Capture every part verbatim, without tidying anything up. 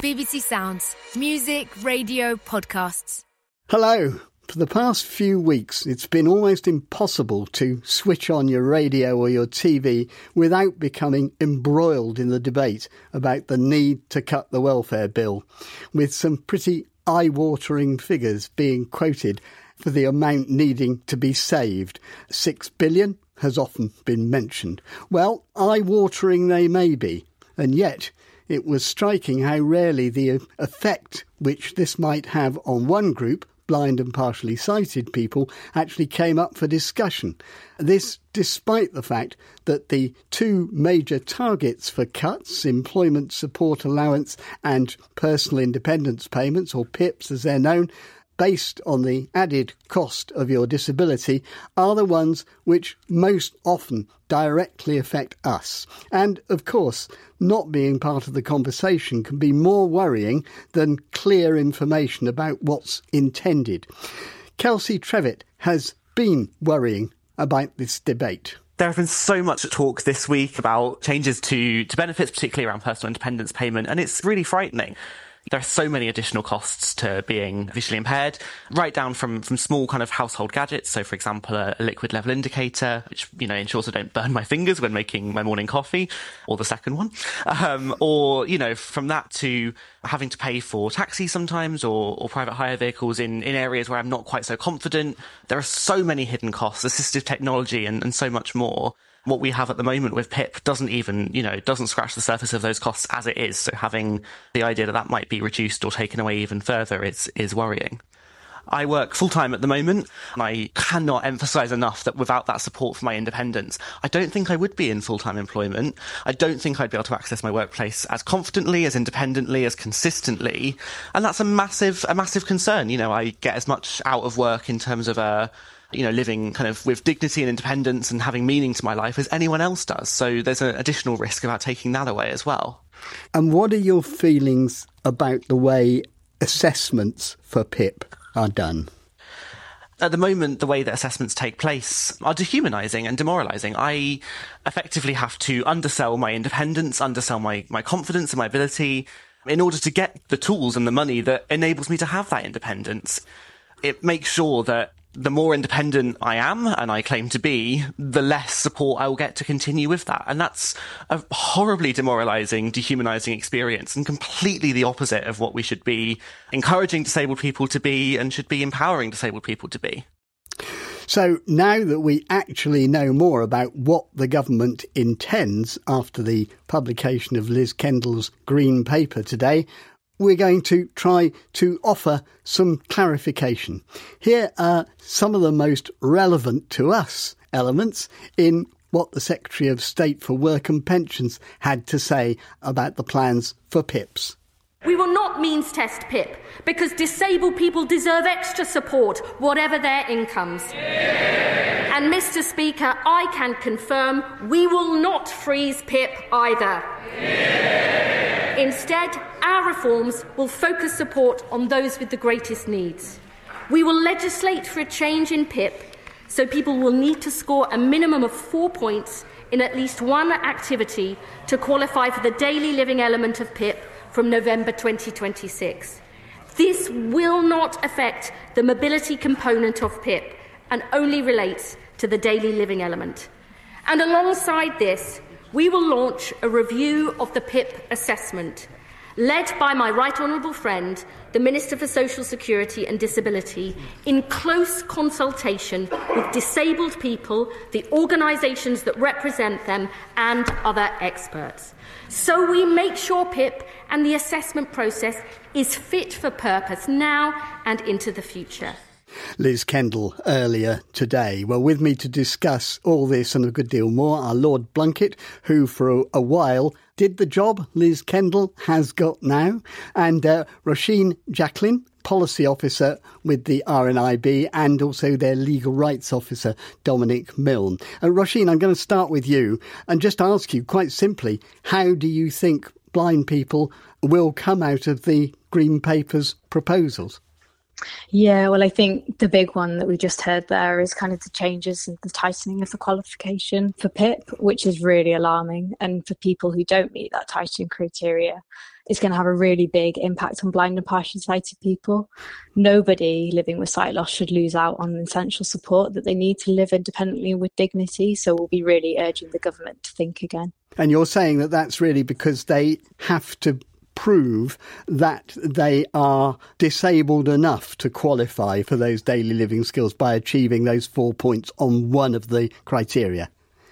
B B C Sounds. Music, radio, podcasts. Hello. For the past few weeks, it's been almost impossible to switch on your radio or your T V without becoming embroiled in the debate about the need to cut the welfare bill, with some pretty eye-watering figures being quoted for the amount needing to be saved. Six billion has often been mentioned. Well, eye-watering they may be, and yet it was striking how rarely the effect which this might have on one group, blind and partially sighted people, actually came up for discussion. This despite the fact that the two major targets for cuts, employment support allowance and personal independence payments, or P I Ps as they're known, based on the added cost of your disability, are the ones which most often directly affect us. And, of course, not being part of the conversation can be more worrying than clear information about what's intended. Kelsey Trevitt has been worrying about this debate. There have been so much talk this week about changes to, to benefits, particularly around personal independence payment, and it's really frightening. There are so many additional costs to being visually impaired, right down from, from small kind of household gadgets. So, for example, a, a liquid level indicator, which, you know, ensures I don't burn my fingers when making my morning coffee, or the second one. Um, or, you know, from that to having to pay for taxis sometimes, or, or private hire vehicles in, in areas where I'm not quite so confident. There are so many hidden costs, assistive technology and, and so much more. What we have at the moment with P I P doesn't even, you know, doesn't scratch the surface of those costs as it is. So having the idea that that might be reduced or taken away even further is, is worrying. I work full-time at the moment, and I cannot emphasise enough that without that support for my independence, I don't think I would be in full-time employment. I don't think I'd be able to access my workplace as confidently, as independently, as consistently. And that's a massive, a massive concern. You know, I get as much out of work in terms of a, you know, living kind of with dignity and independence and having meaning to my life as anyone else does. So there's an additional risk about taking that away as well. And what are your feelings about the way assessments for P I P are done? At the moment, the way that assessments take place are dehumanising and demoralising. I effectively have to undersell my independence, undersell my, my confidence and my ability in order to get the tools and the money that enables me to have that independence. It makes sure that the more independent I am, and I claim to be, the less support I will get to continue with that. And that's a horribly demoralising, dehumanising experience, and completely the opposite of what we should be encouraging disabled people to be and should be empowering disabled people to be. So now that we actually know more about what the government intends after the publication of Liz Kendall's Green Paper today, we're going to try to offer some clarification. Here are some of the most relevant to us elements in what the Secretary of State for Work and Pensions had to say about the plans for P I Ps. We will not means test P I P because disabled people deserve extra support, whatever their incomes. Yeah. And, Mr Speaker, I can confirm we will not freeze P I P either. Yeah. Instead, our reforms will focus support on those with the greatest needs. We will legislate for a change in P I P so people will need to score a minimum of four points in at least one activity to qualify for the daily living element of P I P from November twenty twenty-six. This will not affect the mobility component of P I P and only relates to the daily living element. And alongside this, we will launch a review of the P I P assessment, led by my right honourable friend, the Minister for Social Security and Disability, in close consultation with disabled people, the organisations that represent them and other experts. So we make sure P I P and the assessment process is fit for purpose now and into the future. Liz Kendall earlier today. Well, with me to discuss all this and a good deal more are Lord Blunkett, who for a, a while did the job Liz Kendall has got now, and uh, Roisin Jacklin, Policy Officer with the R N I B, and also their Legal Rights Officer, Dominic Milne. Uh, Roisin, I'm going to start with you and just ask you quite simply, how do you think blind people will come out of the Green Paper's proposals? Yeah, well, I think the big one that we just heard there is kind of the changes and the tightening of the qualification for P I P, which is really alarming. And for people who don't meet that tightening criteria, it's going to have a really big impact on blind and partially sighted people. Nobody living with sight loss should lose out on essential support that they need to live independently with dignity. So we'll be really urging the government to think again. And you're saying that that's really because they have to prove that they are disabled enough to qualify for those daily living skills by achieving those four points on one of the criteria.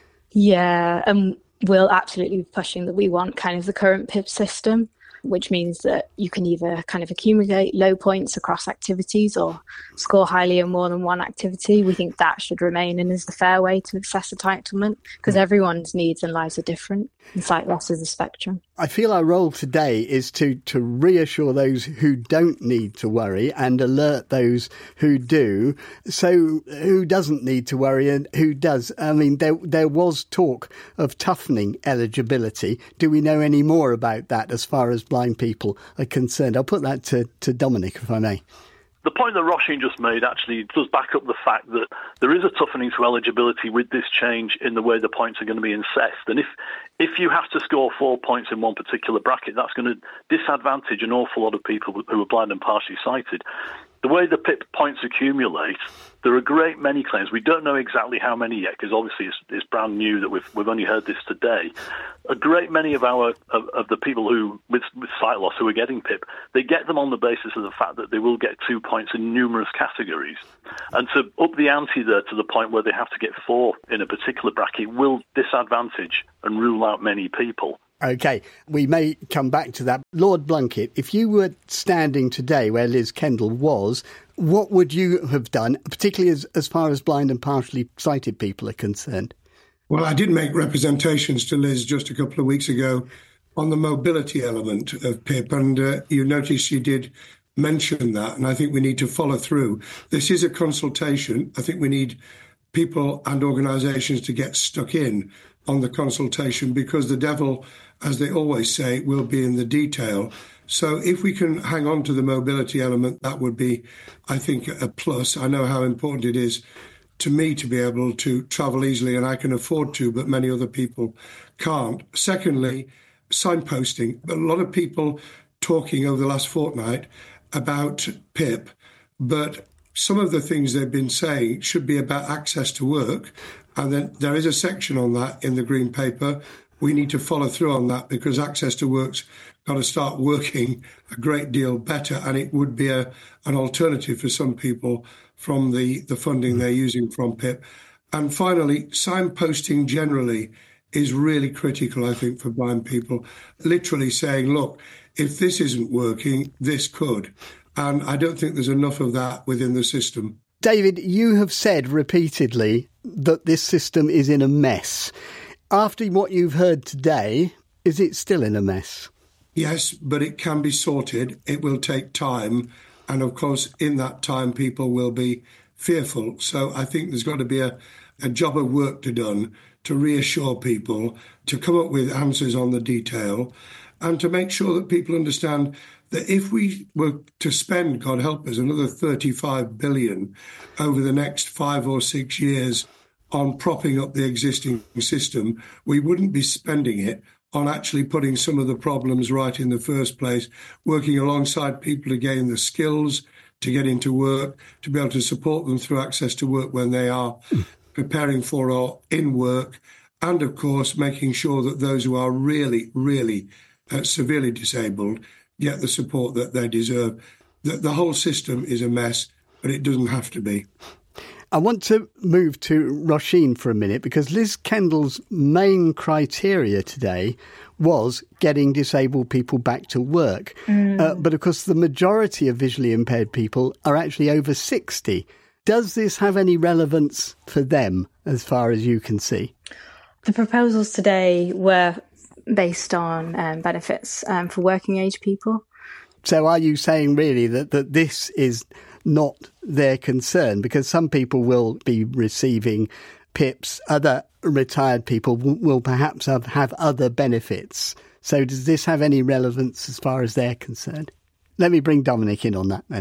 Yeah, and we'll absolutely be pushing that we want kind of the current P I P system, which means that you can either kind of accumulate low points across activities or score highly in more than one activity. We think that should remain and is the fair way to assess entitlement, because everyone's needs and lives are different and sight loss is a spectrum. I feel our role today is to, to reassure those who don't need to worry and alert those who do. So who doesn't need to worry and who does? I mean, there there was talk of toughening eligibility. Do we know any more about that as far as blind people are concerned? I'll put that to, to Dominic, if I may. The point that Roisin just made actually does back up the fact that there is a toughening to eligibility with this change in the way the points are going to be assessed. And if if you have to score four points in one particular bracket, that's going to disadvantage an awful lot of people who are blind and partially sighted. The way the P I P points accumulate, there are a great many claims. We don't know exactly how many yet, because obviously it's, it's brand new that we've we've only heard this today. A great many of our of, of the people who with, with sight loss who are getting P I P, they get them on the basis of the fact that they will get two points in numerous categories, and to up the ante there to the point where they have to get four in a particular bracket will disadvantage and rule out many people. OK, we may come back to that. Lord Blunkett, if you were standing today where Liz Kendall was, what would you have done, particularly as, as far as blind and partially sighted people are concerned? Well, I did make representations to Liz just a couple of weeks ago on the mobility element of P I P, and uh, you notice she did mention that, and I think we need to follow through. This is a consultation. I think we need people and organisations to get stuck in on the consultation, because the devil, as they always say, will be in the detail. So if we can hang on to the mobility element, that would be, I think, a plus. I know how important it is to me to be able to travel easily, and I can afford to, but many other people can't. Secondly, signposting. A lot of people talking over the last fortnight about P I P, but some of the things they've been saying should be about access to work. And then there is a section on that in the Green Paper. We need to follow through on that, because access to work's got to start working a great deal better, and it would be a, an alternative for some people from the, the funding they're using from P I P. And finally, signposting generally is really critical, I think, for blind people. Literally saying, look, if this isn't working, this could. And I don't think there's enough of that within the system. David, you have said repeatedly that this system is in a mess. After what you've heard today, is it still in a mess? Yes, but it can be sorted. It will take time. And of course, in that time, people will be fearful. So I think there's got to be a, a job of work to done to reassure people, to come up with answers on the detail, and to make sure that people understand that if we were to spend, God help us, another thirty-five billion over the next five or six years on propping up the existing system, we wouldn't be spending it on actually putting some of the problems right in the first place, working alongside people to gain the skills to get into work, to be able to support them through access to work when they are preparing for or in work, and of course making sure that those who are really, really uh, severely disabled get the support that they deserve. The, the whole system is a mess, but it doesn't have to be. I want to move to Roisin for a minute, because Liz Kendall's main criteria today was getting disabled people back to work. Mm. Uh, but of course, the majority of visually impaired people are actually over sixty. Does this have any relevance for them, as far as you can see? The proposals today were based on um, benefits um, for working age people. So are you saying really that, that this is not their concern? Because some people will be receiving P I Ps, other retired people will, will perhaps have, have other benefits. So does this have any relevance as far as they're concerned? Let me bring Dominic in on that then. It's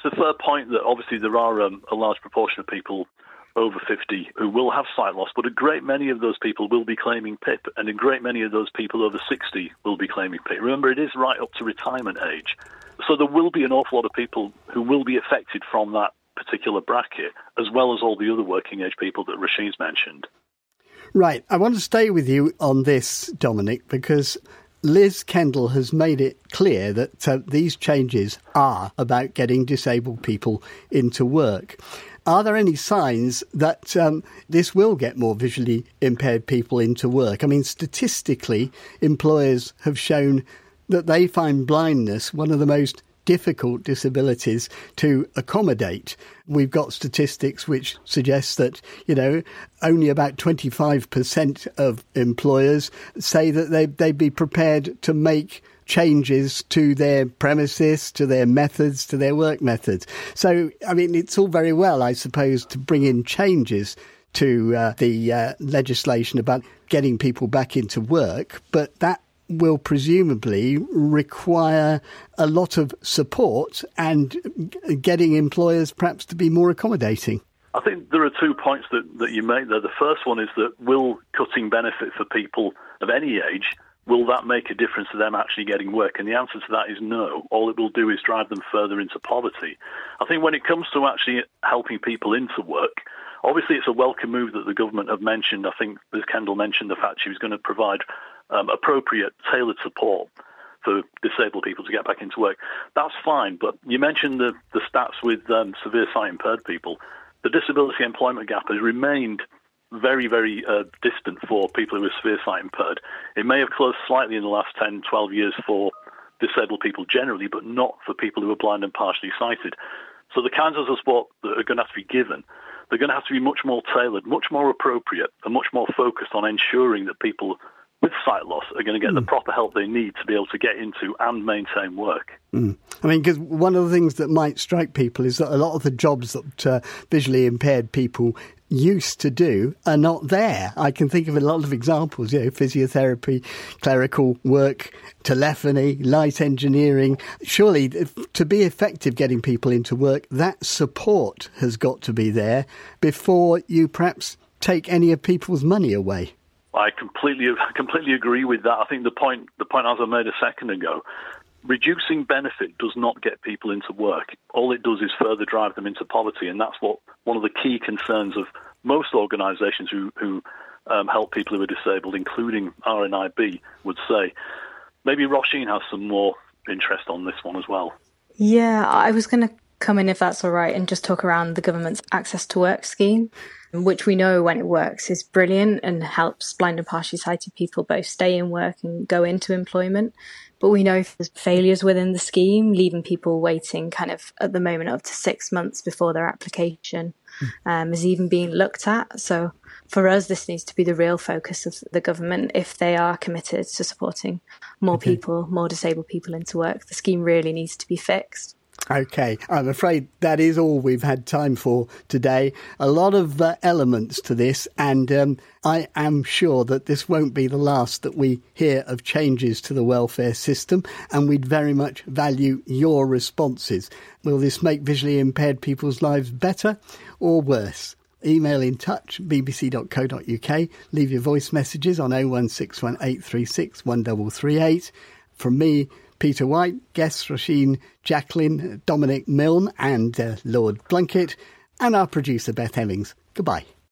a fair point that obviously there are um, a large proportion of people over fifty who will have sight loss, but a great many of those people will be claiming P I P, and a great many of those people over sixty will be claiming P I P. Remember, it is right up to retirement age. So there will be an awful lot of people who will be affected from that particular bracket, as well as all the other working age people that Roisin's mentioned. Right. I want to stay with you on this, Dominic, because Liz Kendall has made it clear that uh, these changes are about getting disabled people into work. Are there any signs that um, this will get more visually impaired people into work? I mean, statistically, employers have shown that they find blindness one of the most difficult disabilities to accommodate. We've got statistics which suggest that, you know, only about twenty-five percent of employers say that they, they'd be prepared to make changes to their premises, to their methods, to their work methods. So, I mean, it's all very well, I suppose, to bring in changes to uh, the uh, legislation about getting people back into work, but that will presumably require a lot of support and getting employers perhaps to be more accommodating. I think there are two points that, that you make there. The first one is that will cutting benefit for people of any age, will that make a difference to them actually getting work? And the answer to that is no. All it will do is drive them further into poverty. I think when it comes to actually helping people into work, obviously it's a welcome move that the government have mentioned. I think Liz Kendall mentioned the fact she was going to provide um, appropriate, tailored support for disabled people to get back into work. That's fine, but you mentioned the, the stats with um, severe sight impaired people. The disability employment gap has remained very, very uh, distant for people who are severe sight impaired. It may have closed slightly in the last ten, twelve years for disabled people generally, but not for people who are blind and partially sighted. So the kinds of support that are going to have to be given, they're going to have to be much more tailored, much more appropriate, and much more focused on ensuring that people with sight loss are going to get mm. the proper help they need to be able to get into and maintain work. Mm. I mean, because one of the things that might strike people is that a lot of the jobs that uh, visually impaired people used to do are not there. I can think of a lot of examples, you know, physiotherapy, clerical work, telephony, light engineering. Surely, if, to be effective getting people into work, that support has got to be there before you perhaps take any of people's money away. I completely completely agree with that. I think the point the point as I made a second ago, reducing benefit does not get people into work. All it does is further drive them into poverty, and that's what one of the key concerns of most organisations who, who um, help people who are disabled, including R N I B, would say. Maybe Roisin has some more interest on this one as well. Yeah, I was going to come in, if that's all right, and just talk around the government's Access to Work scheme, which we know when it works is brilliant and helps blind and partially sighted people both stay in work and go into employment. But we know there's failures within the scheme, leaving people waiting kind of at the moment up to six months before their application um, is even being looked at. So for us, this needs to be the real focus of the government. If they are committed to supporting more okay. people, more disabled people into work, the scheme really needs to be fixed. OK, I'm afraid that is all we've had time for today. A lot of uh, elements to this, and um, I am sure that this won't be the last that we hear of changes to the welfare system, and we'd very much value your responses. Will this make visually impaired people's lives better or worse? Email in touch, b b c dot co dot u k. Leave your voice messages on oh one six one eight three six one three three eight. From me, Peter White, guests Roisin, Jacqueline, Dominic Milne and uh, Lord Blunkett, and our producer Beth Hemmings. Goodbye.